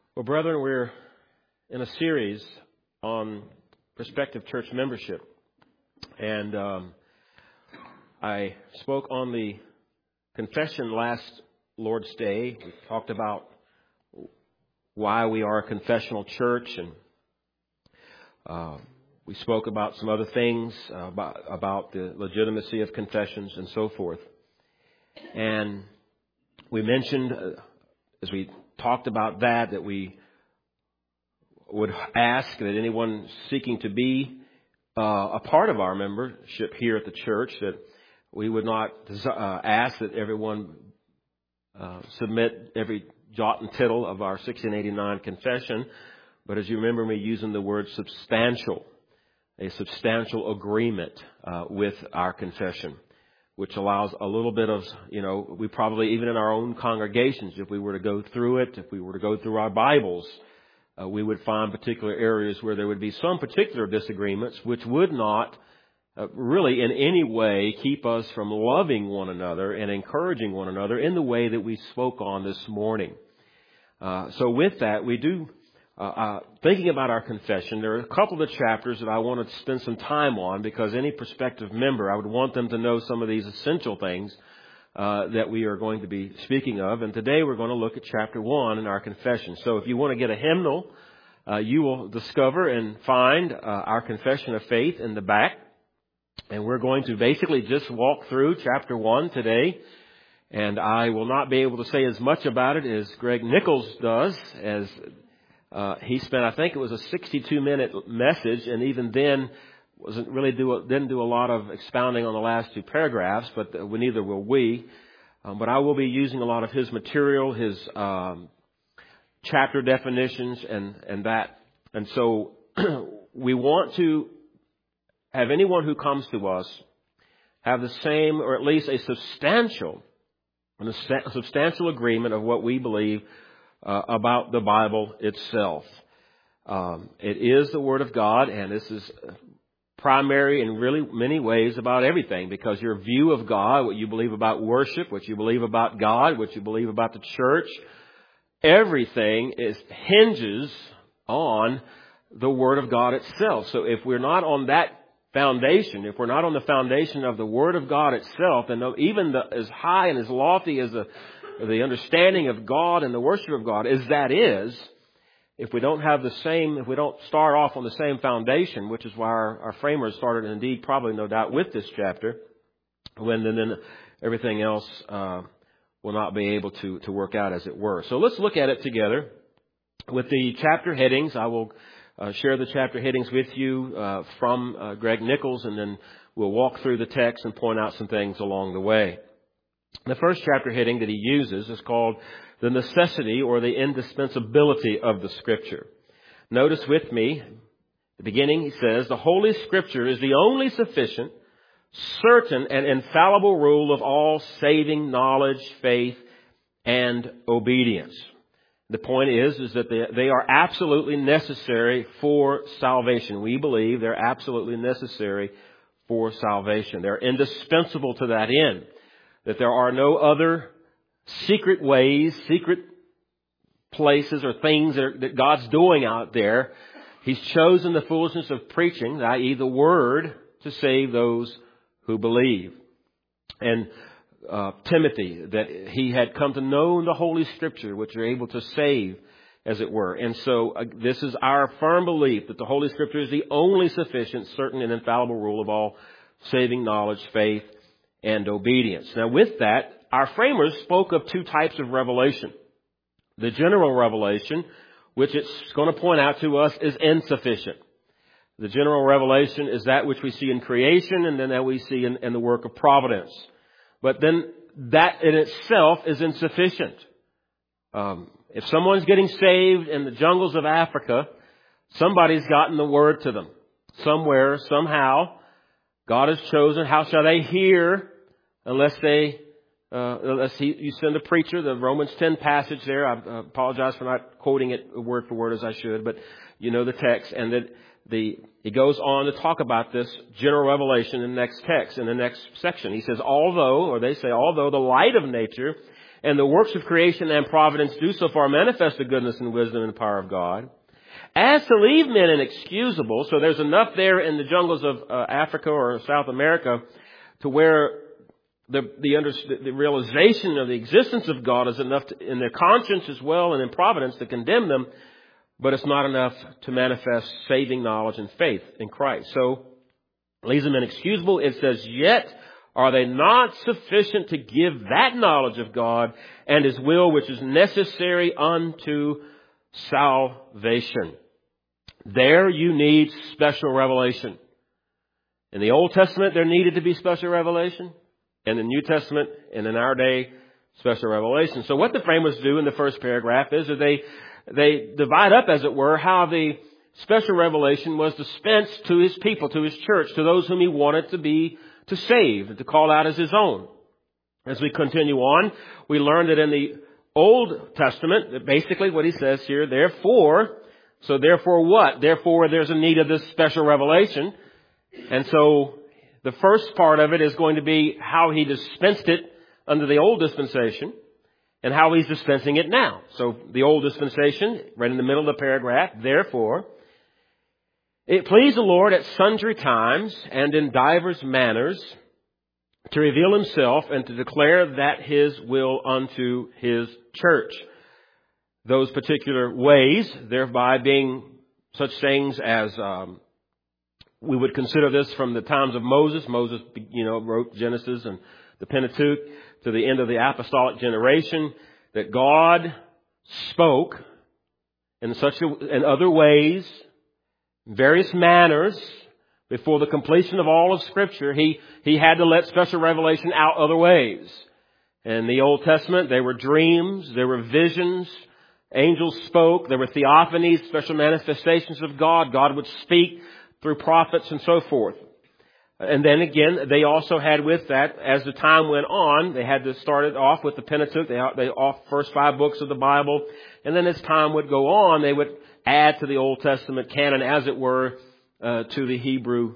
Well, brethren, we're in a series on prospective church membership. And I spoke on the confession last Lord's Day. We talked about why we are a confessional church, and we spoke about some other things about the legitimacy of confessions and so forth. And we mentioned, as we talked about that we would ask that anyone seeking to be a part of our membership here at the church, that we would not ask that everyone submit every jot and tittle of our 1689 confession, but as you remember me using the word substantial, a substantial agreement with our confession, which allows a little bit of, we probably, even in our own congregations, if we were to go through it, if we were to go through our Bibles, we would find particular areas where there would be some particular disagreements which would not really in any way keep us from loving one another and encouraging one another in the way that we spoke on this morning. So with that, we do, thinking about our confession, there are a couple of chapters that I want to spend some time on, because any prospective member, I would want them to know some of these essential things that we are going to be speaking of. And today we're going to look at chapter 1 in our confession. So if you want to get a hymnal, you will discover and find our confession of faith in the back. And we're going to basically just walk through chapter 1 today. And I will not be able to say as much about it as Greg Nichols does, as he spent, I think it was a 62-minute message, and even then didn't do a lot of expounding on the last two paragraphs, but neither will we. But I will be using a lot of his material, his chapter definitions, and that. And so we want to have anyone who comes to us have the same, or at least a substantial agreement of what we believe about the Bible itself. It is the Word of God, and this is primary in really many ways about everything, because your view of God, what you believe about worship, what you believe about God, what you believe about the church, everything hinges on the Word of God itself. So if we're not on that foundation, if we're not on the foundation of the Word of God itself, then even as high and as lofty as the understanding of God and the worship of God as that is, if we don't start off on the same foundation, which is why our framers started, and indeed probably no doubt with this chapter, then everything else will not be able to work out, as it were. So let's look at it together with the chapter headings. I will share the chapter headings with you from Greg Nichols, and then we'll walk through the text and point out some things along the way. The first chapter heading that he uses is called the necessity or the indispensability of the Scripture. Notice with me, at the beginning he says, the Holy Scripture is the only sufficient, certain, and infallible rule of all saving knowledge, faith, and obedience. The point is that they are absolutely necessary for salvation. We believe they're absolutely necessary for salvation. They're indispensable to that end. That there are no other secret ways, secret places or things that God's doing out there. He's chosen the foolishness of preaching, i.e. the Word, to save those who believe. And Timothy, that he had come to know the Holy Scripture, which are able to save, as it were. And so this is our firm belief that the Holy Scripture is the only sufficient, certain, and infallible rule of all saving knowledge, faith, and obedience. Now with that, our framers spoke of two types of revelation. The general revelation, which it's going to point out to us, is insufficient. The general revelation is that which we see in creation, and then that we see in the work of providence. But then that in itself is insufficient. If someone's getting saved in the jungles of Africa, somebody's gotten the word to them. Somewhere, somehow, God has chosen. How shall they hear unless you send a preacher? The Romans 10 passage there. I apologize for not quoting it word for word as I should, but you know the text. And that he goes on to talk about this general revelation in the next text, in the next section. He says, although the light of nature and the works of creation and providence do so far manifest the goodness and wisdom and power of God. As to leave men inexcusable, so there's enough there in the jungles of Africa or South America to where the realization of the existence of God is enough in their conscience as well and in providence to condemn them, but it's not enough to manifest saving knowledge and faith in Christ. So, leaves them inexcusable. It says, yet are they not sufficient to give that knowledge of God and His will which is necessary unto salvation. There you need special revelation. In the Old Testament, there needed to be special revelation. In the New Testament, and in our day, special revelation. So what the framers do in the first paragraph is that they divide up, as it were, how the special revelation was dispensed to His people, to His church, to those whom He wanted to save, and to call out as His own. As we continue on, we learn that in the Old Testament, that basically what he says here, therefore what? Therefore there's a need of this special revelation. And so the first part of it is going to be how He dispensed it under the old dispensation and how He's dispensing it now. So the old dispensation, right in the middle of the paragraph, therefore, it pleased the Lord at sundry times and in divers manners to reveal Himself and to declare that His will unto His church. Those particular ways, thereby being such things as we would consider this from the times of Moses. Moses, wrote Genesis and the Pentateuch to the end of the apostolic generation, that God spoke in other ways, various manners. Before the completion of all of Scripture, He had to let special revelation out other ways. In the Old Testament, there were dreams, there were visions, angels spoke, there were theophanies, special manifestations of God. God would speak through prophets and so forth. And then again, they also had with that, as the time went on, they had to start it off with the Pentateuch, they off first 5 books of the Bible, and then as time would go on, they would add to the Old Testament canon, as it were, to the Hebrew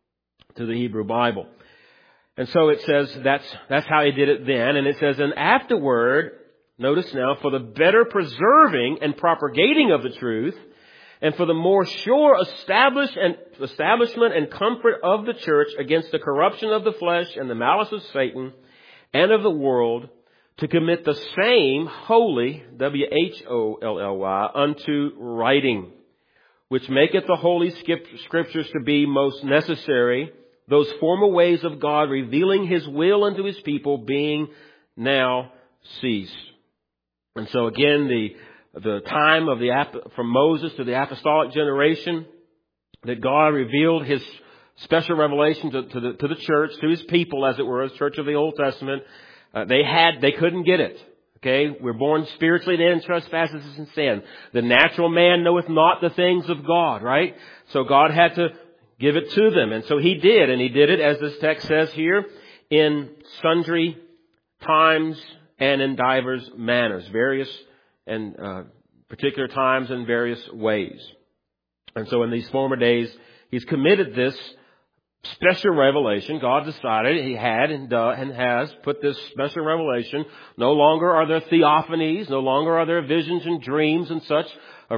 Bible. And so it says that's how He did it then. And it says, and afterward, notice now, for the better preserving and propagating of the truth, and for the more sure establishment and comfort of the church against the corruption of the flesh and the malice of Satan and of the world, to commit the same wholly, W-H-O-L-L-Y, unto writing, which maketh the holy scriptures to be most necessary, those former ways of God revealing His will unto His people being now ceased. And so again, the time of from Moses to the apostolic generation, that God revealed His special revelation to the church, to His people, as it were, the church of the Old Testament. They couldn't get it. Okay, we're born spiritually dead in trespasses and sin. The natural man knoweth not the things of God, right? So God had to give it to them. And so He did. And He did it, as this text says here, in sundry times and in divers manners. Various and particular times and various ways. And so in these former days, He's committed this special revelation. God decided He had and has put this special revelation. No longer are there theophanies. No longer are there visions and dreams and such.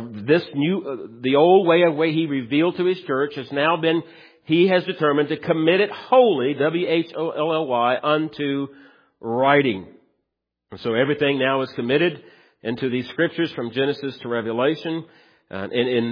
The old way He revealed to His church has now been, He has determined to commit it wholly, W-H-O-L-L-Y, unto writing. And so everything now is committed into these Scriptures from Genesis to Revelation. And in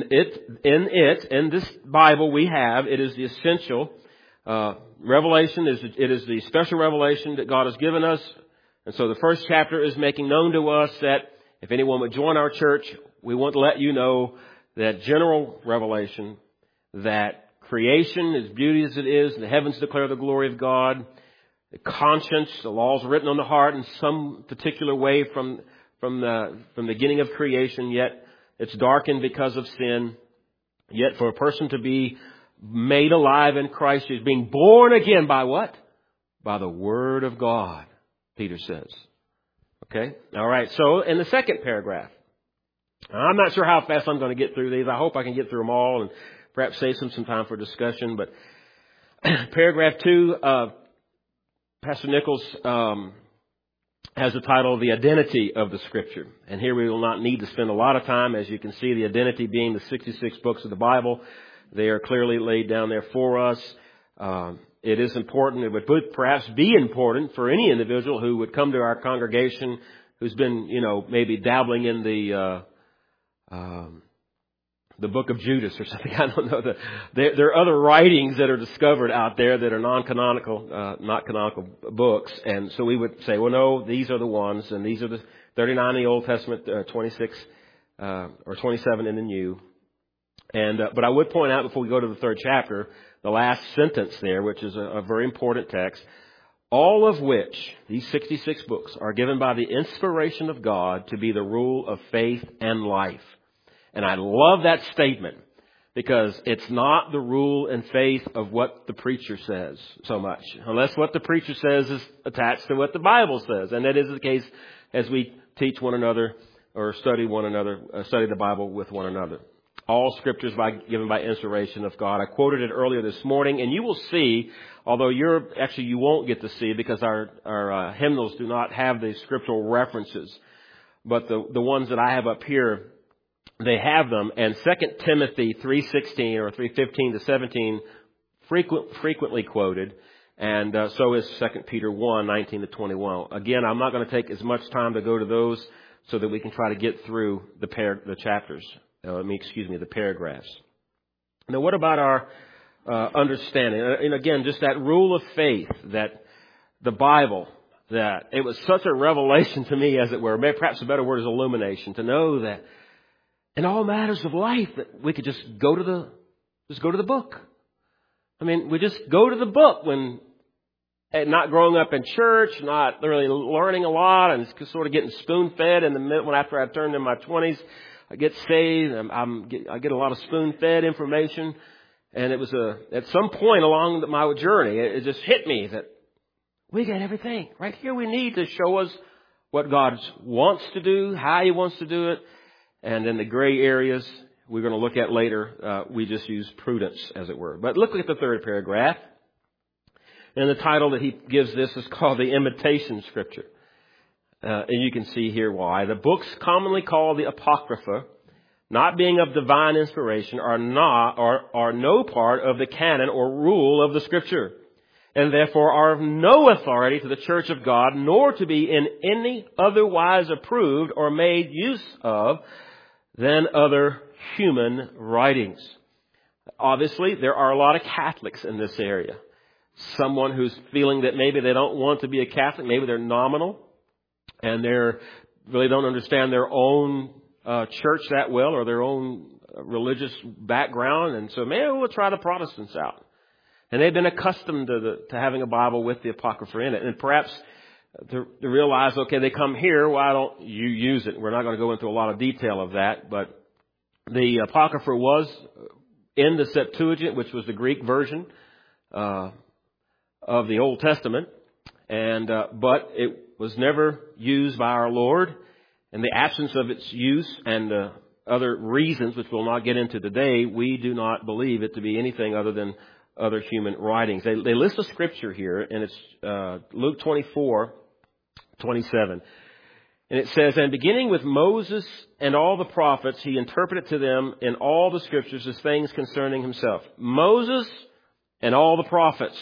this Bible we have, it is the essential revelation. It is the special revelation that God has given us. And so the first chapter is making known to us that if anyone would join our church, we want to let you know that general revelation, that creation, as beauty as it is, the heavens declare the glory of God. The conscience, the laws written on the heart in some particular way from the beginning of creation, yet it's darkened because of sin. Yet for a person to be made alive in Christ is being born again by what? By the Word of God, Peter says. Okay? All right. So in the second paragraph, I'm not sure how fast I'm going to get through these. I hope I can get through them all and perhaps save some time for discussion. But paragraph 2, Pastor Nichols has the title, The Identity of the Scripture. And here we will not need to spend a lot of time. As you can see, the identity being the 66 books of the Bible. They are clearly laid down there for us. It is important. It would perhaps be important for any individual who would come to our congregation who's been, maybe dabbling in the book of Judas or something. I don't know. There are other writings that are discovered out there that are non-canonical, not canonical books. And so we would say, well, no, these are the ones, and these are the 39 in the Old Testament, 26 or 27 in the New. And but I would point out before we go to the third chapter, the last sentence there, which is a very important text, all of which, these 66 books, are given by the inspiration of God to be the rule of faith and life. And I love that statement because it's not the rule and faith of what the preacher says so much, unless what the preacher says is attached to what the Bible says. And that is the case as we teach one another or study the Bible with one another. All scriptures given by inspiration of God. I quoted it earlier this morning, and you will see, although you won't get to see because our hymnals do not have the scriptural references, but the ones that I have up here, they have them. And 2 Timothy 3:16 or 3:15 to 17 frequently quoted, and so is 2 Peter 1:19 to 21. Again, I'm not going to take as much time to go to those so that we can try to get through the chapters. The paragraphs. Now, what about our understanding? And again, just that rule of faith, that the Bible, that it was such a revelation to me, as it were. Maybe perhaps a better word is illumination, to know that in all matters of life that we could just go to the book. I mean, we just go to the book when not growing up in church, not really learning a lot, and just sort of getting spoon-fed. In the minute after I turned in my 20s. I get saved. I get a lot of spoon-fed information, and it was at some point along my journey, it just hit me that we got everything right here. We need to show us what God wants to do, how He wants to do it, and in the gray areas we're going to look at later, we just use prudence, as it were. But look at the third paragraph, and the title that he gives this is called the Imitation Scripture. And you can see here why. The books commonly called the Apocrypha, not being of divine inspiration, are no part of the canon or rule of the Scripture, and therefore are of no authority to the Church of God, nor to be in any otherwise approved or made use of than other human writings. Obviously, there are a lot of Catholics in this area. Someone who's feeling that maybe they don't want to be a Catholic, maybe they're nominal, and they really don't understand their own church that well or their own religious background. And so maybe we'll try the Protestants out. And they've been accustomed to having a Bible with the Apocrypha in it. And perhaps to realize, okay, they come here, why don't you use it? We're not going to go into a lot of detail of that. But the Apocrypha was in the Septuagint, which was the Greek version of the Old Testament. And but it was never used by our Lord. In the absence of its use and other reasons, which we'll not get into today, we do not believe it to be anything other than other human writings. They list a scripture here, and it's Luke 24:27. And it says, "And beginning with Moses and all the prophets, he interpreted to them in all the scriptures as things concerning himself." Moses and all the prophets.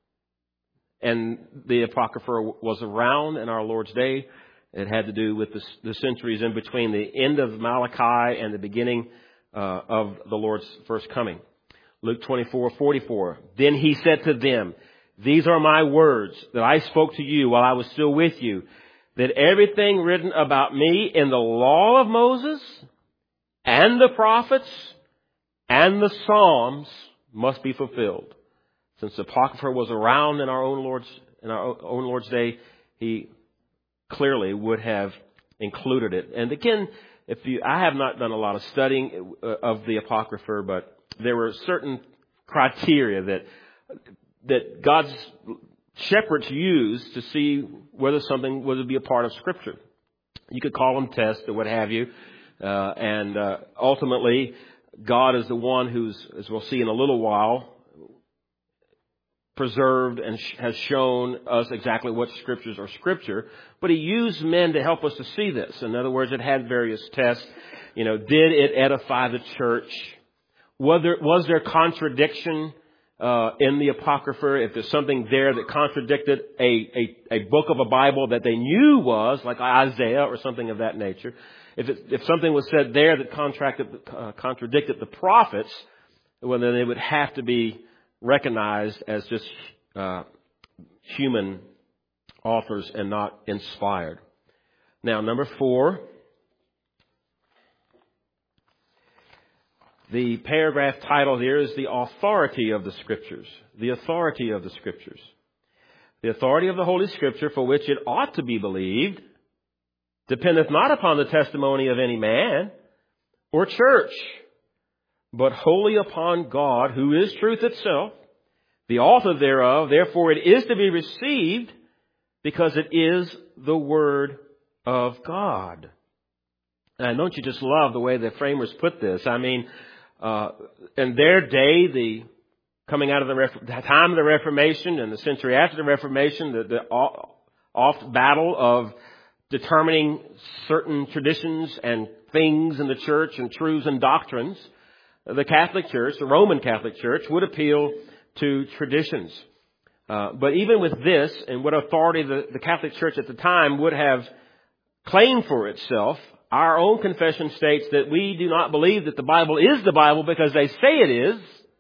And the Apocrypha was around in our Lord's day. It had to do with the centuries in between the end of Malachi and the beginning of the Lord's first coming. Luke 24:44. "Then he said to them, 'These are my words that I spoke to you while I was still with you, that everything written about me in the law of Moses and the prophets and the Psalms must be fulfilled.'" Since the Apocrypha was around in our own Lord's day, he clearly would have included it. And again, I have not done a lot of studying of the Apocrypha, but there were certain criteria that God's shepherds used to see whether something would be a part of Scripture. You could call them tests or what have you, and ultimately, God is the one who's, as we'll see in a little while, preserved and has shown us exactly what scriptures are scripture, but he used men to help us to see this. In other words, it had various tests. Did it edify the church? Was there contradiction in the Apocrypha? If there's something there that contradicted a book of a Bible that they knew was, like Isaiah or something of that nature, if something was said there that contradicted the prophets, well, then they would have to be recognized as just human authors and not inspired. Now, number 4, the paragraph title here is the authority of the Scriptures. The authority of the Scriptures. The authority of the Holy Scripture, for which it ought to be believed, dependeth not upon the testimony of any man or church, but wholly upon God, who is truth itself, the author thereof. Therefore it is to be received, because it is the Word of God. And don't you just love the way the framers put this? I mean, in their day, coming out of the time of the Reformation and the century after the Reformation, the oft battle of determining certain traditions and things in the church and truths and doctrines, the Catholic Church, the Roman Catholic Church, would appeal to traditions. But even with this, and what authority the Catholic Church at the time would have claimed for itself, our own confession states that we do not believe that the Bible is the Bible because they say it is.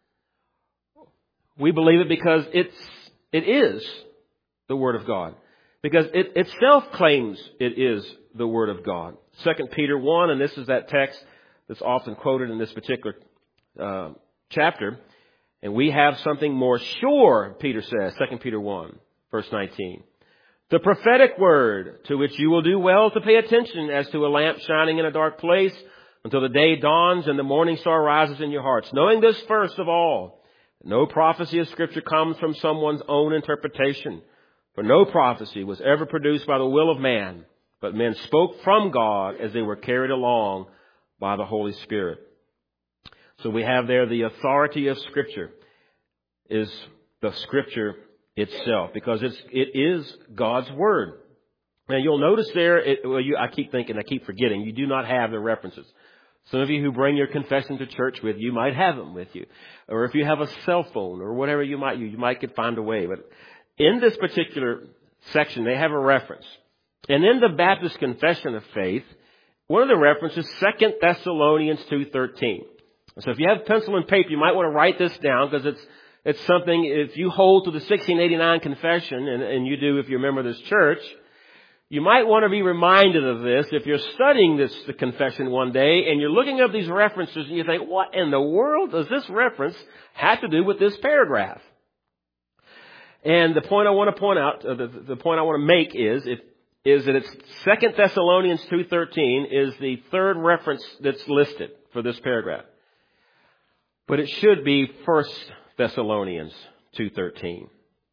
We believe it because it is the Word of God. Because it itself claims it is the Word of God. 2 Peter 1, and this is that text that's often quoted in this particular chapter. And we have something more sure, Peter says, 2 Peter 1, verse 19. The prophetic word, to which you will do well to pay attention as to a lamp shining in a dark place until the day dawns and the morning star rises in your hearts. Knowing this first of all, no prophecy of Scripture comes from someone's own interpretation. For no prophecy was ever produced by the will of man, but men spoke from God as they were carried along by the Holy Spirit. So we have there the authority of Scripture is the Scripture itself, because it is God's Word. Now you'll notice there, I keep forgetting, you do not have the references. Some of you who bring your confession to church with you might have them with you. Or if you have a cell phone or whatever you might could find a way. But in this particular section, they have a reference. And in the Baptist Confession of Faith, one of the references, 2 Thessalonians 2:13. So if you have pencil and paper, you might want to write this down, because it's something, if you hold to the 1689 confession, and you do if you're a member of this church, you might want to be reminded of this if you're studying the confession one day and you're looking up these references and you think, what in the world does this reference have to do with this paragraph? And the point I want to point out, the point I want to make is that it's 2 Thessalonians 2:13 is the third reference that's listed for this paragraph. But it should be 1 Thessalonians 2:13.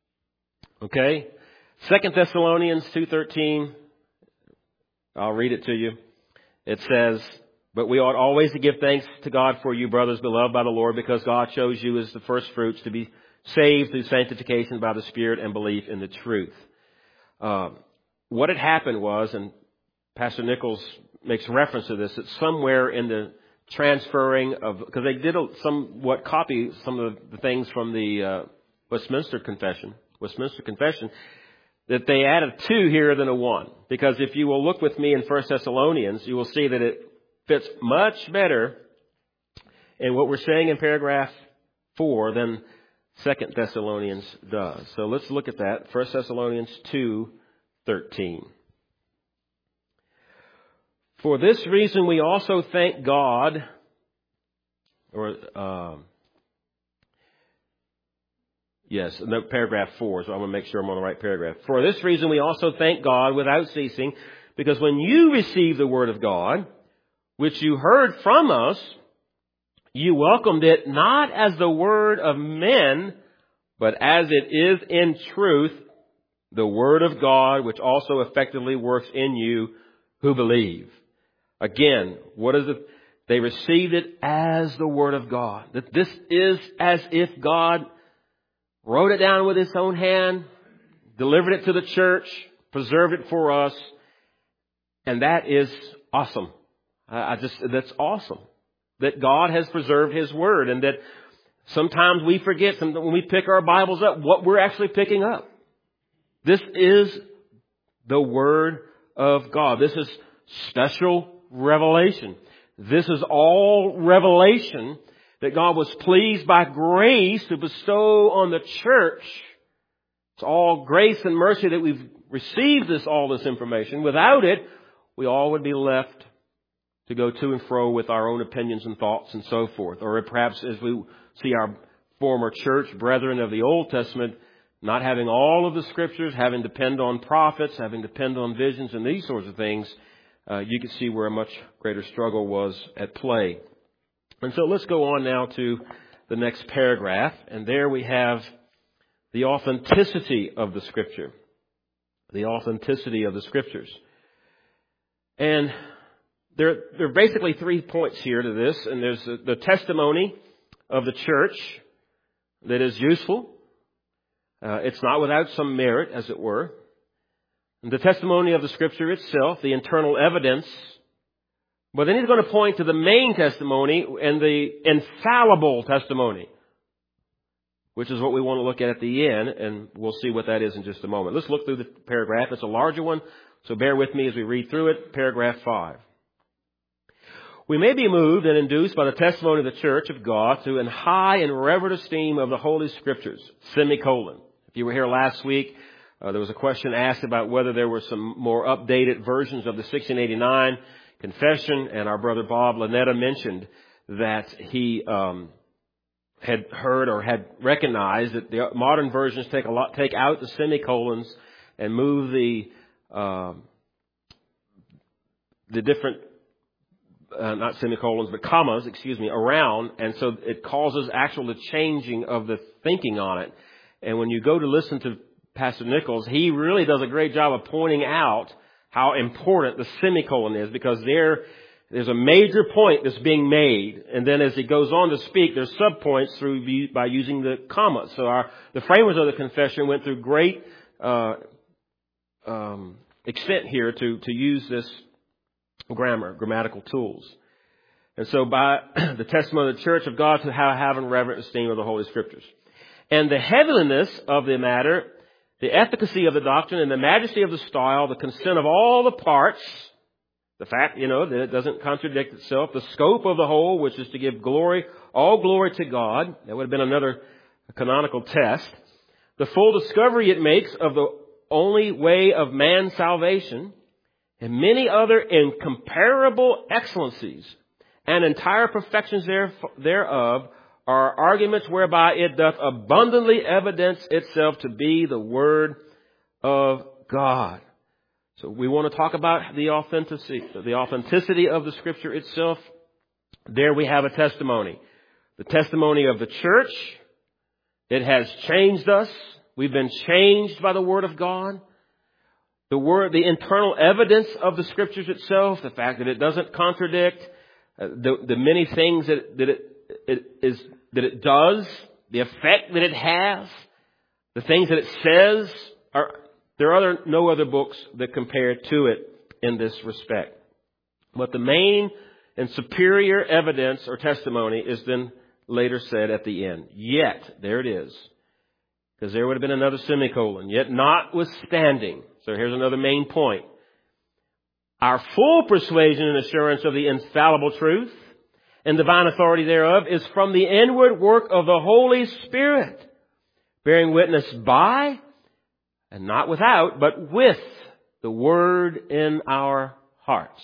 Okay? 2 Thessalonians 2:13, I'll read it to you. It says, but we ought always to give thanks to God for you, brothers beloved by the Lord, because God chose you as the first fruits to be saved through sanctification by the Spirit and belief in the truth. What had happened was, and Pastor Nichols makes reference to this, that somewhere in the transferring of, because they did somewhat copy some of the things from the Westminster Confession, that they added 2 here than a 1. Because if you will look with me in 1 Thessalonians, you will see that it fits much better in what we're saying in paragraph 4 than 2 Thessalonians does. So let's look at that. 1 Thessalonians 2:13. For this reason we also thank God, paragraph 4, so I'm going to make sure I'm on the right paragraph. For this reason we also thank God without ceasing, because when you received the word of God, which you heard from us, you welcomed it not as the word of men, but as it is in truth, the word of God, which also effectively works in you who believe. Again, what is it? They received it as the word of God. That this is as if God wrote it down with His own hand, delivered it to the church, preserved it for us. And that is awesome. That's awesome. That God has preserved His Word, and that sometimes we forget when we pick our Bibles up what we're actually picking up. This is the Word of God. This is special revelation. This is all revelation that God was pleased by grace to bestow on the church. It's all grace and mercy that we've received all this information. Without it, we all would be left to go to and fro with our own opinions and thoughts and so forth. Or perhaps as we see our former church brethren of the Old Testament not having all of the Scriptures, having to depend on prophets, having to depend on visions and these sorts of things, you can see where a much greater struggle was at play. And so let's go on now to the next paragraph. And there we have the authenticity of the Scripture. The authenticity of the Scriptures. And there are basically 3 points here to this. And there's the testimony of the church that is useful. It's not without some merit, as it were. And the testimony of the Scripture itself, the internal evidence. But then he's going to point to the main testimony and the infallible testimony, which is what we want to look at the end, and we'll see what that is in just a moment. Let's look through the paragraph. It's a larger one, so bear with me as we read through it. Paragraph 5. We may be moved and induced by the testimony of the Church of God to an high and reverent esteem of the Holy Scriptures, semicolon. If you were here last week, there was a question asked about whether there were some more updated versions of the 1689 Confession, and our brother Bob Lanetta mentioned that he had heard or had recognized that the modern versions take out the semicolons and move the different not semicolons but commas, around, and so it causes actual changing of the thinking on it. And when you go to listen to Pastor Nichols, he really does a great job of pointing out how important the semicolon is, because there's a major point that's being made, and then as he goes on to speak, there's subpoints by using the commas. So the framers of the confession went through great extent here to use this grammatical tools. And so by the testimony of the Church of God to have a reverent esteem of the Holy Scriptures. And the heavenliness of the matter, the efficacy of the doctrine, and the majesty of the style, the consent of all the parts, the fact, that it doesn't contradict itself, the scope of the whole, which is to give all glory to God. That would have been another canonical test. The full discovery it makes of the only way of man's salvation, and many other incomparable excellencies and entire perfections thereof, are arguments whereby it doth abundantly evidence itself to be the Word of God. So we want to talk about the authenticity of the Scripture itself. There we have a testimony. The testimony of the church. It has changed us. We've been changed by the Word of God. The internal evidence of the Scriptures itself, the fact that it doesn't contradict, the many things that it does, the effect that it has, the things that it says, there are no other books that compare to it in this respect. But the main and superior evidence or testimony is then later said at the end. Yet, there it is. Because there would have been another semicolon. Yet notwithstanding. So here's another main point. Our full persuasion and assurance of the infallible truth and divine authority thereof is from the inward work of the Holy Spirit, bearing witness by, and not without, but with the Word in our hearts.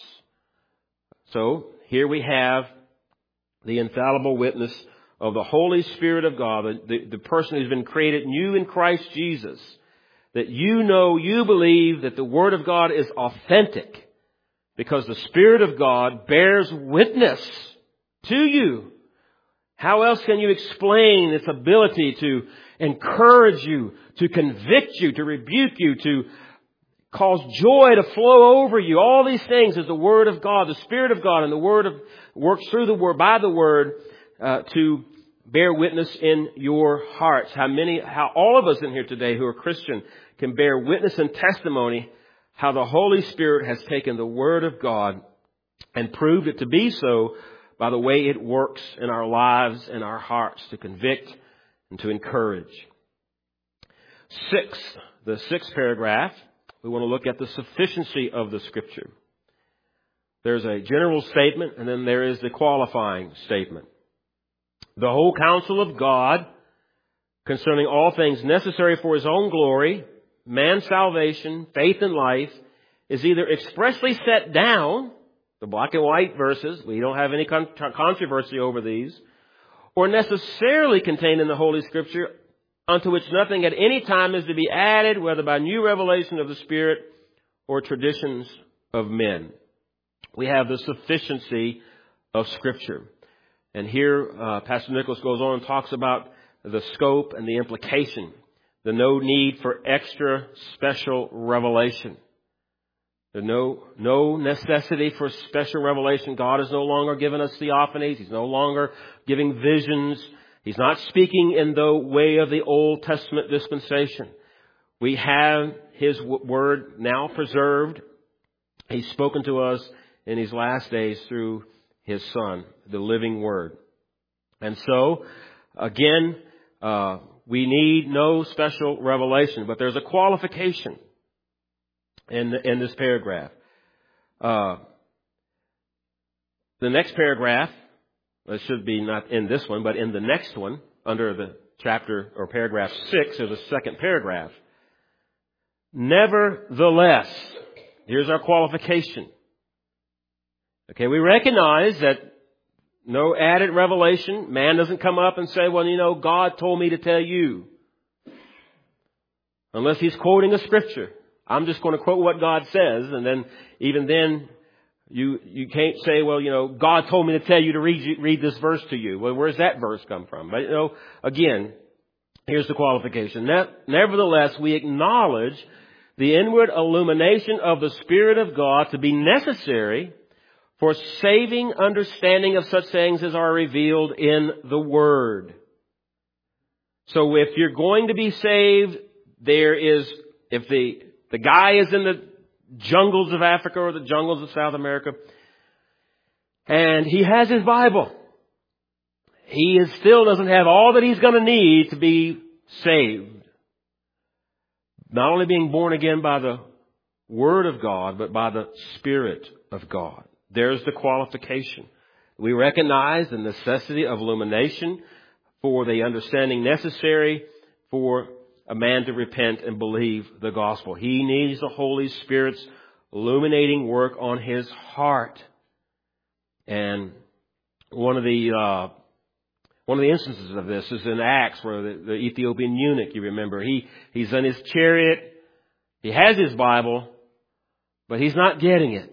So here we have the infallible witness of the Holy Spirit of God, the person who's been created new in Christ Jesus, that you believe that the Word of God is authentic because the Spirit of God bears witness to you. How else can you explain its ability to encourage you, to convict you, to rebuke you, to cause joy to flow over you? All these things is the Word of God, the Spirit of God, and the Word works through the Word, by the Word, to bear witness in your hearts. How all of us in here today who are Christian can bear witness and testimony how the Holy Spirit has taken the Word of God and proved it to be so by the way it works in our lives and our hearts to convict and to encourage. The sixth paragraph, we want to look at the sufficiency of the Scripture. There's a general statement and then there is the qualifying statement. The whole counsel of God concerning all things necessary for His own glory, man's salvation, faith and life, is either expressly set down, the black and white verses, we don't have any controversy over these, or necessarily contained in the Holy Scripture, unto which nothing at any time is to be added, whether by new revelation of the Spirit or traditions of men. We have the sufficiency of Scripture. And here, Pastor Nicholas goes on and talks about the scope and the implication, the no need for extra special revelation. There's no necessity for special revelation. God is no longer giving us theophanies. He's no longer giving visions. He's not speaking in the way of the Old Testament dispensation. We have His Word now preserved. He's spoken to us in these last days through His Son, the living Word. And so, again, we need no special revelation, but there's a qualification in this paragraph. The next paragraph, it should be not in this one, but in the next one, under the chapter or paragraph 6, there's a second paragraph. Nevertheless, here's our qualification. Okay, we recognize that no added revelation. Man doesn't come up and say, well, God told me to tell you. Unless he's quoting a scripture. I'm just going to quote what God says, and then even then you can't say, well, God told me to tell you to read this verse to you. Well, where's that verse come from? But again, here's the qualification. Nevertheless, we acknowledge the inward illumination of the Spirit of God to be necessary for saving understanding of such things as are revealed in the Word. So if you're going to be saved, if the guy is in the jungles of Africa or the jungles of South America, and he has his Bible, he still doesn't have all that he's going to need to be saved. Not only being born again by the Word of God, but by the Spirit of God. There's the qualification. We recognize the necessity of illumination for the understanding necessary for a man to repent and believe the gospel. He needs the Holy Spirit's illuminating work on his heart. And one of the instances of this is in Acts, where the Ethiopian eunuch, you remember, he's in his chariot, he has his Bible, but he's not getting it.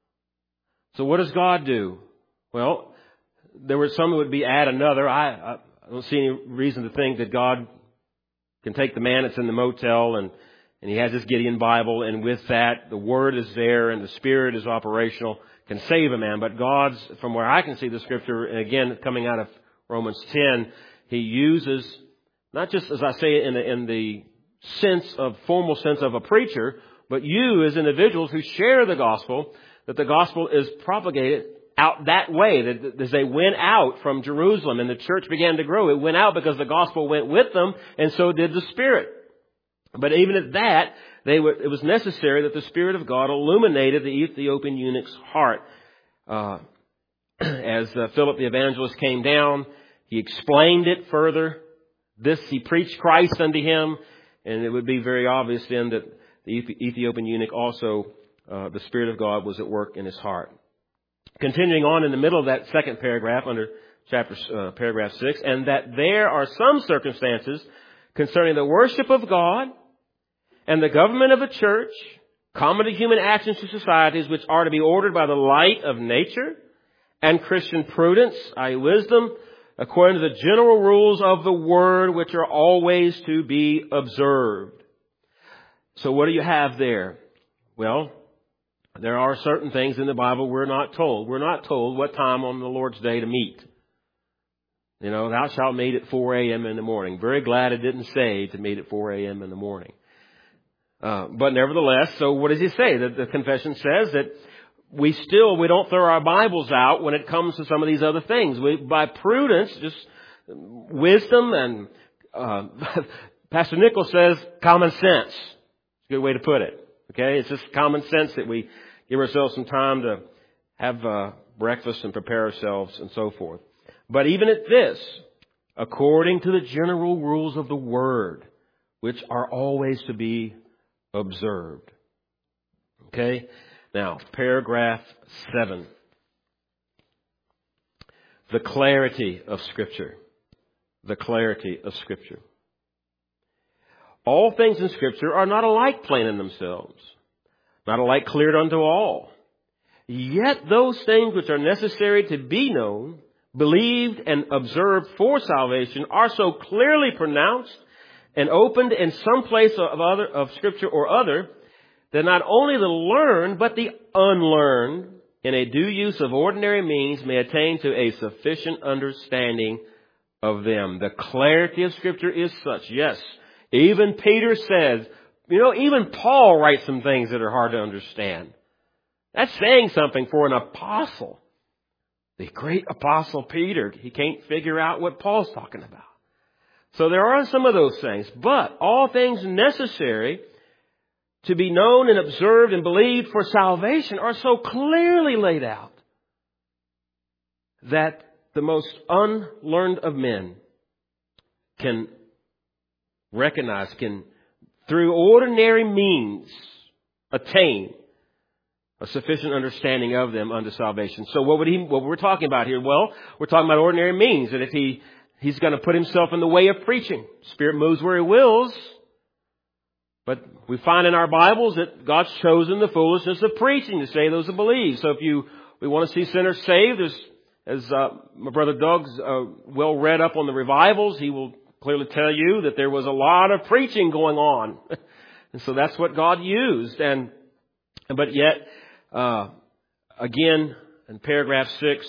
So what does God do? Well, there were some who would be add another. I don't see any reason to think that God can take the man that's in the motel and he has his Gideon Bible, and with that, the Word is there and the Spirit is operational, can save a man. But God's, from where I can see the Scripture, and again, coming out of Romans 10, He uses, not just as I say in the formal sense of a preacher, but you as individuals who share the gospel, that the gospel is propagated out that way. That as they went out from Jerusalem and the church began to grow, it went out because the gospel went with them, and so did the Spirit. But even at that, it was necessary that the Spirit of God illuminated the Ethiopian eunuch's heart. As Philip the evangelist came down, he explained it further. He preached Christ unto him, and it would be very obvious then that the Ethiopian eunuch also, the Spirit of God was at work in his heart. Continuing on in the middle of that second paragraph, under paragraph 6, and that there are some circumstances concerning the worship of God and the government of the church, common to human actions to societies, which are to be ordered by the light of nature and Christian prudence, i.e. wisdom, according to the general rules of the Word, which are always to be observed. So what do you have there? Well, there are certain things in the Bible we're not told. We're not told what time on the Lord's Day to meet. You know, thou shalt meet at 4 a.m. in the morning. Very glad it didn't say to meet at 4 a.m. in the morning. But nevertheless, so what does he say? The confession says that we don't throw our Bibles out when it comes to some of these other things. By prudence, just wisdom and, Pastor Nichols says common sense. It's a good way to put it. Okay? It's just common sense that we give ourselves some time to have breakfast and prepare ourselves and so forth. But even at this, according to the general rules of the Word, which are always to be observed. Okay? Now, paragraph 7. The clarity of Scripture. The clarity of Scripture. All things in Scripture are not alike plain in themselves, not alike cleared unto all. Yet those things which are necessary to be known, believed and observed for salvation are so clearly pronounced and opened in some place of Scripture or other, that not only the learned, but the unlearned, in a due use of ordinary means, may attain to a sufficient understanding of them. The clarity of Scripture is such. Yes, even Peter says, even Paul writes some things that are hard to understand. That's saying something for an apostle. The great apostle Peter, he can't figure out what Paul's talking about. So there are some of those things, but all things necessary to be known and observed and believed for salvation are so clearly laid out that the most unlearned of men can recognize, can through ordinary means attain a sufficient understanding of them unto salvation. So what we're talking about here? Well, we're talking about ordinary means. And if he's going to put himself in the way of preaching. Spirit moves where he wills. But we find in our Bibles that God's chosen the foolishness of preaching to save those who believe. So if we want to see sinners saved, as my brother Doug's well read up on the revivals, he will clearly tell you that there was a lot of preaching going on. And so that's what God used. But yet, again, in paragraph 6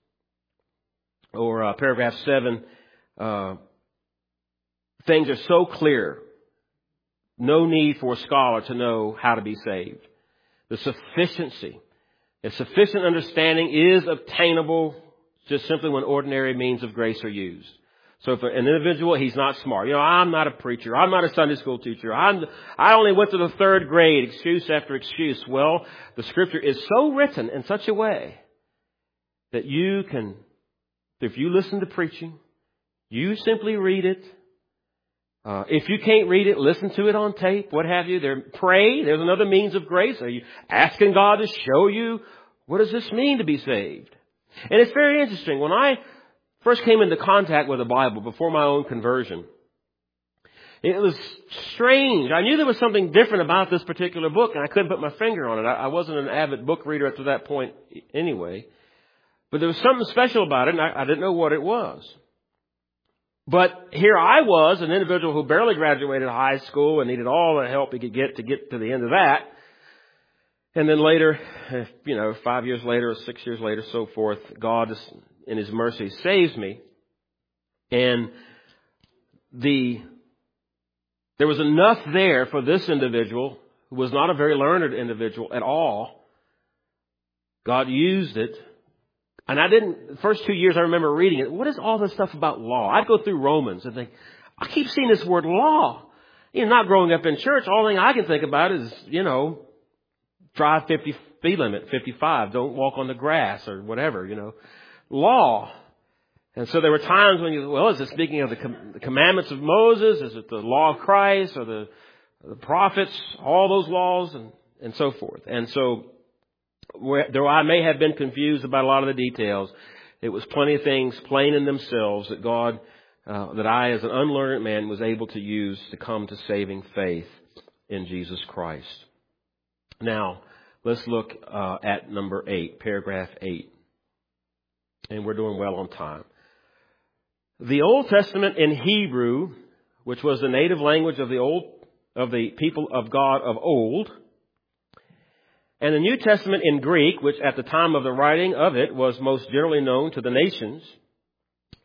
or paragraph 7, things are so clear. No need for a scholar to know how to be saved. The sufficiency, a sufficient understanding is obtainable just simply when ordinary means of grace are used. So if an individual, he's not smart. I'm not a preacher. I'm not a Sunday school teacher. I only went to the 3rd grade, excuse after excuse. Well, the Scripture is so written in such a way that you can, if you listen to preaching, you simply read it. If you can't read it, listen to it on tape, what have you. Pray. There's another means of grace. Are you asking God to show you what does this mean to be saved? And it's very interesting. When I first came into contact with the Bible before my own conversion, it was strange. I knew there was something different about this particular book, and I couldn't put my finger on it. I wasn't an avid book reader up to that point anyway. But there was something special about it, and I didn't know what it was. But here I was, an individual who barely graduated high school and needed all the help he could get to the end of that. And then later, 5 years later or 6 years later, so forth, God in His mercy saves me. And there was enough there for this individual, who was not a very learned individual at all. God used it. And the first 2 years I remember reading it. What is all this stuff about law? I'd go through Romans and think, I keep seeing this word law. Not growing up in church, all thing I can think about is, drive 50 speed limit, 55, don't walk on the grass or whatever, law. And so there were times when is it speaking of the commandments of Moses? Is it the law of Christ or the prophets? All those laws and so forth. And so, though I may have been confused about a lot of the details, it was plenty of things plain in themselves that God, that I as an unlearned man was able to use to come to saving faith in Jesus Christ. Now, let's look at number 8, paragraph 8. And we're doing well on time. The Old Testament in Hebrew, which was the native language of the people of God of old, and the New Testament in Greek, which at the time of the writing of it was most generally known to the nations,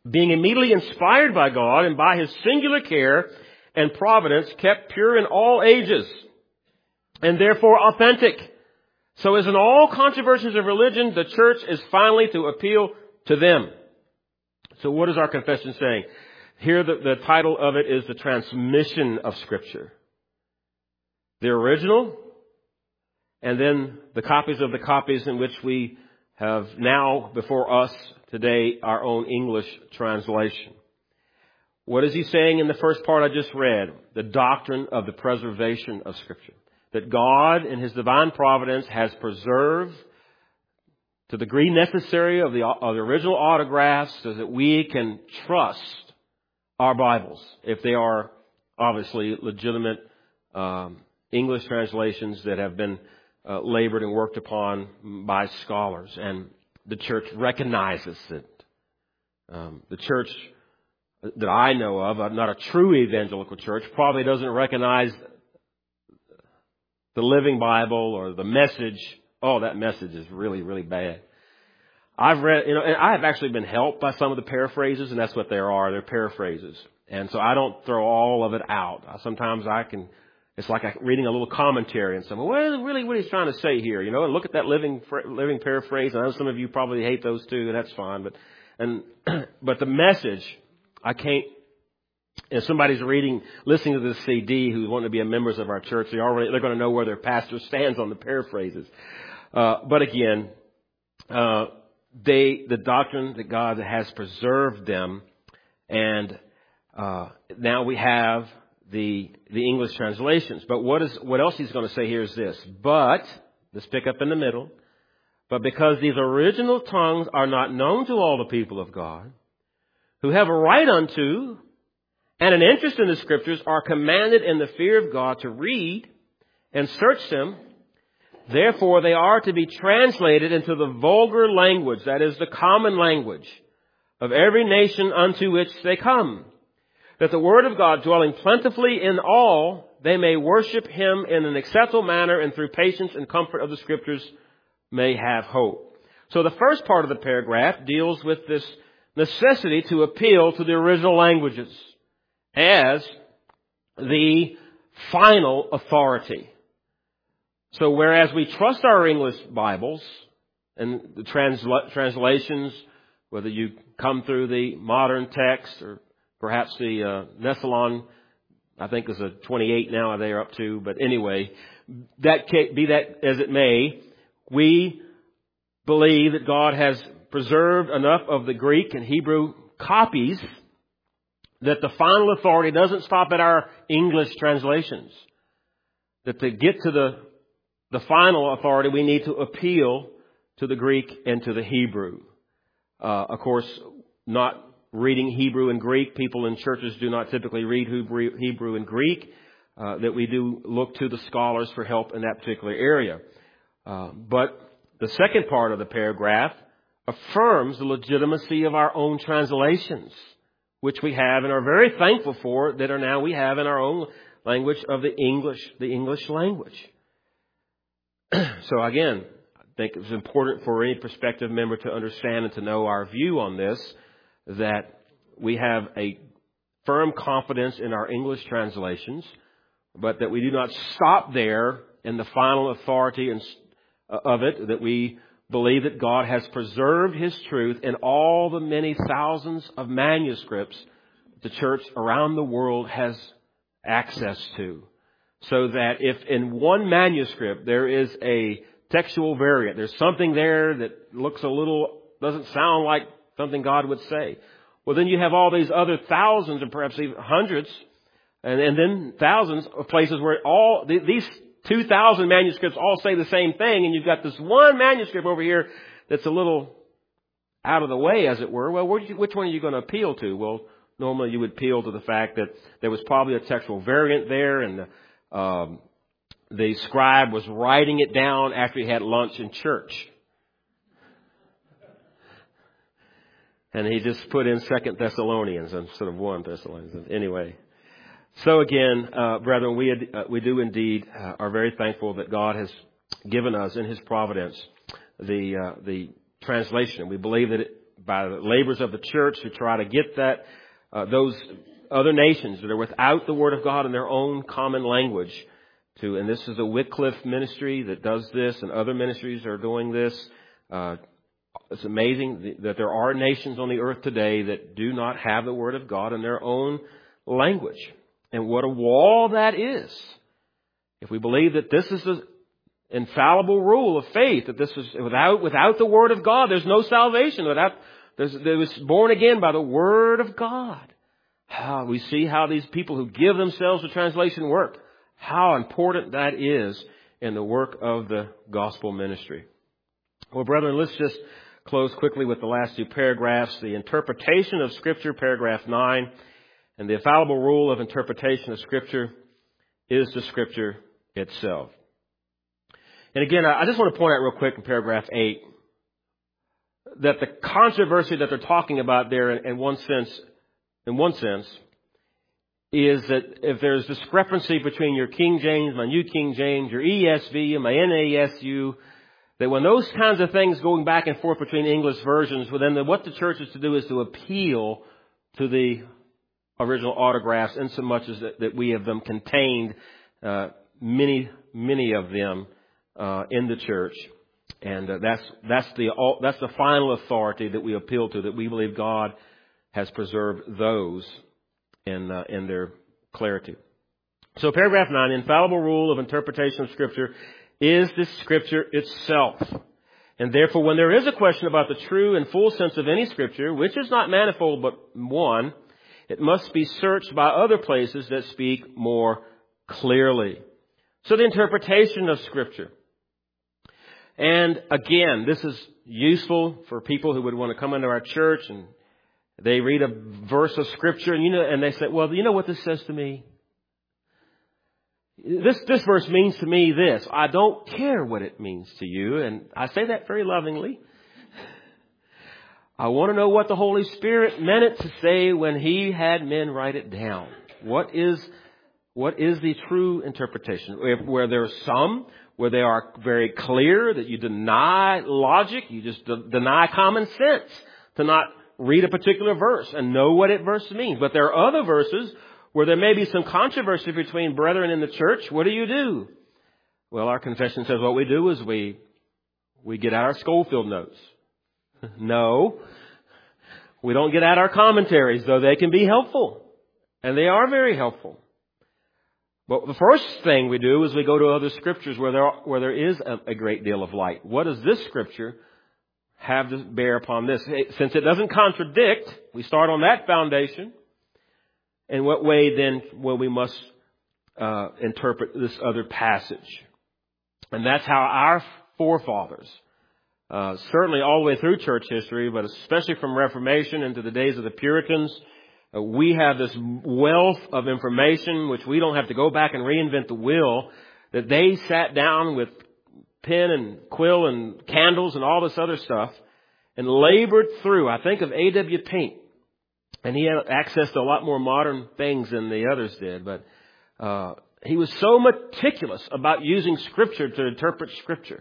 being immediately inspired by God and by His singular care and providence, kept pure in all ages, and therefore authentic. So as in all controversies of religion, the church is finally to appeal to them. So what is our confession saying? Here the title of it is the transmission of Scripture. The original, and then the copies of the copies in which we have now before us today our own English translation. What is he saying in the first part I just read? The doctrine of the preservation of Scripture. That God in His divine providence has preserved to the degree necessary of the original autographs so that we can trust our Bibles if they are obviously legitimate English translations that have been labored and worked upon by scholars. And the church recognizes it. The church that I know of, not a true evangelical church, probably doesn't recognize the Living Bible or the Message. Oh, that Message is really, really bad. I've read, and I have actually been helped by some of the paraphrases, and that's what they are. They're paraphrases. And so I don't throw all of it out. Sometimes it's like reading a little commentary and something. What is really what he's trying to say here? And look at that living paraphrase. I know some of you probably hate those too, and that's fine. But the Message, I can't. If somebody's listening to this CD who's wanting to be a members of our church, they're going to know where their pastor stands on the paraphrases. But again, the doctrine that God has preserved them, and now we have the English translations. But what else he's going to say here is this. But, let's pick up in the middle. But because these original tongues are not known to all the people of God, who have a right unto and an interest in the Scriptures, are commanded in the fear of God to read and search them. Therefore, they are to be translated into the vulgar language, that is, the common language of every nation unto which they come, that the Word of God, dwelling plentifully in all, they may worship Him in an acceptable manner, and through patience and comfort of the Scriptures may have hope. So the first part of the paragraph deals with this necessity to appeal to the original languages as the final authority. So whereas we trust our English Bibles and the translations, whether you come through the modern text or perhaps the Nessalon, I think is a 28 now they're up to, but anyway, be that as it may, we believe that God has preserved enough of the Greek and Hebrew copies that the final authority doesn't stop at our English translations. That to get to the final authority, we need to appeal to the Greek and to the Hebrew. Of course, not reading Hebrew and Greek. People in churches do not typically read Hebrew and Greek. That we do look to the scholars for help in that particular area. But the second part of the paragraph affirms the legitimacy of our own translations, which we have and are very thankful for, that are now we have in our own language of the English language. So again, I think it's important for any prospective member to understand and to know our view on this, that we have a firm confidence in our English translations, but that we do not stop there in the final authority of it, that we believe that God has preserved His truth in all the many thousands of manuscripts the church around the world has access to. So that if in one manuscript there is a textual variant, there's something there that looks doesn't sound like something God would say. Well, then you have all these other thousands and perhaps even hundreds and then thousands of places where these 2,000 manuscripts all say the same thing, and you've got this one manuscript over here that's a little out of the way, as it were. Well, which one are you going to appeal to? Well, normally you would appeal to the fact that there was probably a textual variant there, and the scribe was writing it down after he had lunch in church. And he just put in 2 Thessalonians instead of 1 Thessalonians. Anyway. So again, brethren, we do indeed are very thankful that God has given us in His providence the translation. We believe that by the labors of the church to try to get that those other nations that are without the Word of God in their own common language to, and this is a Wycliffe ministry that does this, and other ministries are doing this. It's amazing that there are nations on the earth today that do not have the Word of God in their own language. And what a wall that is. If we believe that this is the infallible rule of faith, that this is without the Word of God, there's no salvation. There was born again by the Word of God. We see how these people who give themselves to translation work. How important that is in the work of the gospel ministry. Well, brethren, let's just close quickly with the last two paragraphs. The interpretation of Scripture, paragraph 9, and the infallible rule of interpretation of Scripture is the Scripture itself. And again, I just want to point out real quick in paragraph 8 that the controversy that they're talking about there in one sense, is that if there's discrepancy between your King James, my New King James, your ESV, and my NASU, that when those kinds of things going back and forth between English versions, well, then what the church is to do is to appeal to the original autographs, in so much as that we have them contained, many of them in the church, and that's the final authority that we appeal to. That we believe God has preserved those in their clarity. So, paragraph 9, the infallible rule of interpretation of Scripture is the Scripture itself. And therefore, when there is a question about the true and full sense of any Scripture, which is not manifold but one, it must be searched by other places that speak more clearly. So the interpretation of Scripture. And again, this is useful for people who would want to come into our church and they read a verse of Scripture and they say, well, you know what this says to me? This verse means to me this. I don't care what it means to you. And I say that very lovingly. I want to know what the Holy Spirit meant it to say when He had men write it down. What is the true interpretation? Where there are some where they are very clear that you deny logic, you just deny common sense to not read a particular verse and know what it verse means. But there are other verses where there may be some controversy between brethren in the church. What do? Well, our confession says what we do is we get out our Schofield notes. No, we don't get out our commentaries, though they can be helpful. And they are very helpful. But the first thing we do is we go to other scriptures where there is a great deal of light. What does this scripture have to bear upon this? Since it doesn't contradict, we start on that foundation. In what way then will we must interpret this other passage? And that's how our forefathers, certainly all the way through church history, but especially from Reformation into the days of the Puritans, we have this wealth of information which we don't have to go back and reinvent the wheel, that they sat down with pen and quill and candles and all this other stuff and labored through. I think of A.W. Pink, and he had access to a lot more modern things than the others did, but he was so meticulous about using Scripture to interpret Scripture.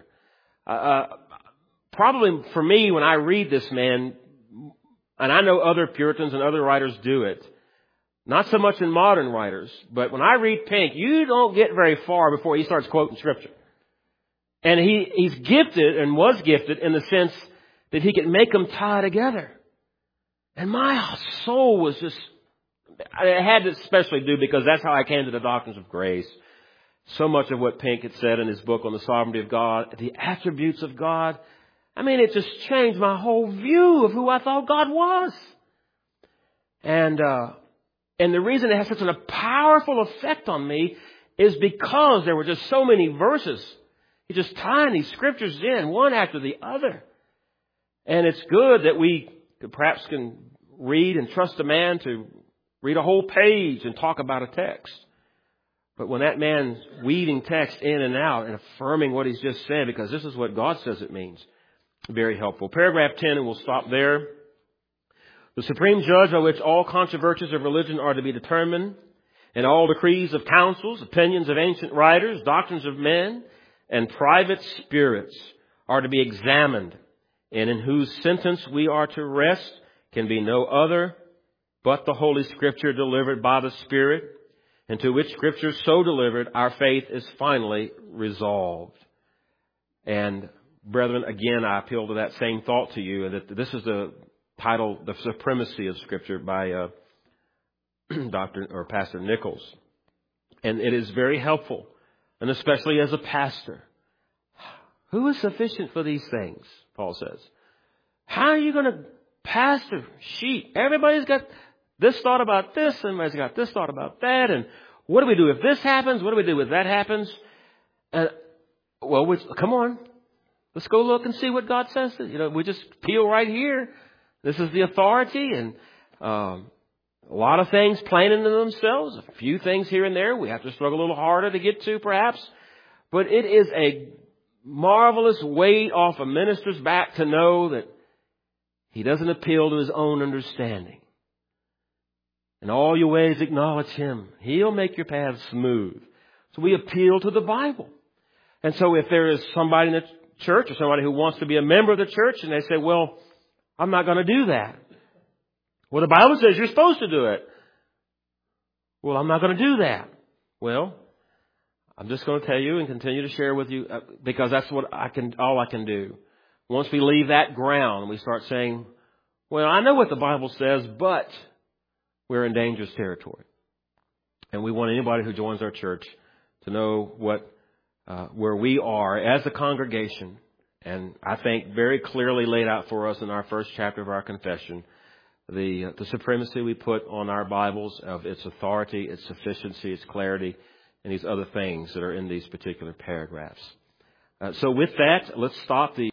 Probably for me, when I read this man, and I know other Puritans and other writers do it, not so much in modern writers, but when I read Pink, you don't get very far before he starts quoting Scripture. And he's gifted and was gifted in the sense that he could make them tie together. And my soul was just, I had to especially do because that's how I came to the doctrines of grace. So much of what Pink had said in his book on the sovereignty of God, the attributes of God, I mean, it just changed my whole view of who I thought God was. And the reason it has such a powerful effect on me is because there were just so many verses. He's just tying these scriptures in one after the other. And it's good that we perhaps can read and trust a man to read a whole page and talk about a text. But when that man's weaving text in and out and affirming what he's just said, because this is what God says it means, very helpful. Paragraph 10, and we'll stop there. The supreme judge by which all controversies of religion are to be determined, and all decrees of councils, opinions of ancient writers, doctrines of men, and private spirits are to be examined, and in whose sentence we are to rest, can be no other but the Holy Scripture delivered by the Spirit, and to which Scripture so delivered, our faith is finally resolved. And brethren, again, I appeal to that same thought to you, and that this is the title, The Supremacy of Scripture, by Dr. or Pastor Nichols. And it is very helpful, and especially as a pastor. Who is sufficient for these things, Paul says. How are you going to pastor sheep? Everybody's got this thought about this, and everybody's got this thought about that, and what do we do if this happens? What do we do if that happens? Come on. Let's go look and see what God says. We just peel right here. This is the authority, and a lot of things plain into themselves. A few things here and there we have to struggle a little harder to get to, perhaps. But it is a marvelous weight off a minister's back to know that he doesn't appeal to his own understanding. In all your ways acknowledge Him. He'll make your paths smooth. So we appeal to the Bible. And so if there is somebody in the church or somebody who wants to be a member of the church and they say, well, I'm not going to do that. Well, the Bible says you're supposed to do it. Well, I'm not going to do that. Well, I'm just going to tell you and continue to share with you because that's what all I can do. Once we leave that ground, we start saying, well, I know what the Bible says, but we're in dangerous territory. And we want anybody who joins our church to know where we are as a congregation. And I think very clearly laid out for us in our first chapter of our confession, the supremacy we put on our Bibles of its authority, its sufficiency, its clarity, and these other things that are in these particular paragraphs. So with that, let's stop the